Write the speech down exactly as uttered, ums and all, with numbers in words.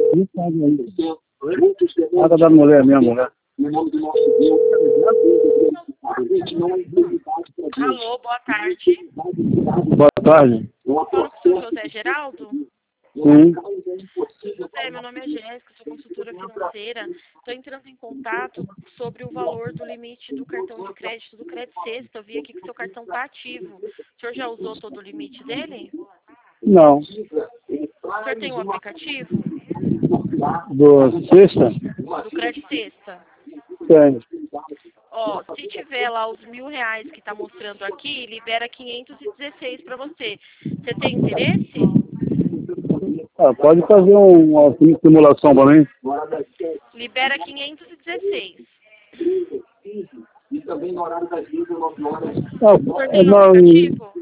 Não sabe ainda. Nada da mulher, minha mulher. Alô, boa tarde. Boa tarde. Falo com o senhor José Geraldo. Sim. José, meu nome é Jéssica, sou consultora financeira. Estou entrando em contato sobre o valor do limite do cartão de crédito do Credit Sexta. Eu vi aqui que o seu cartão está ativo. O senhor já usou todo o limite dele? Não. O senhor tem um aplicativo Do sexta? do Credit Sexta? Tem. Ó, se tiver lá os mil reais que está mostrando aqui, libera quinhentos e dezesseis para você. Você tem interesse? Ah, pode fazer um, uma simulação para mim? Libera quinhentos e dezesseis. Ah, O senhor tem um não, aplicativo?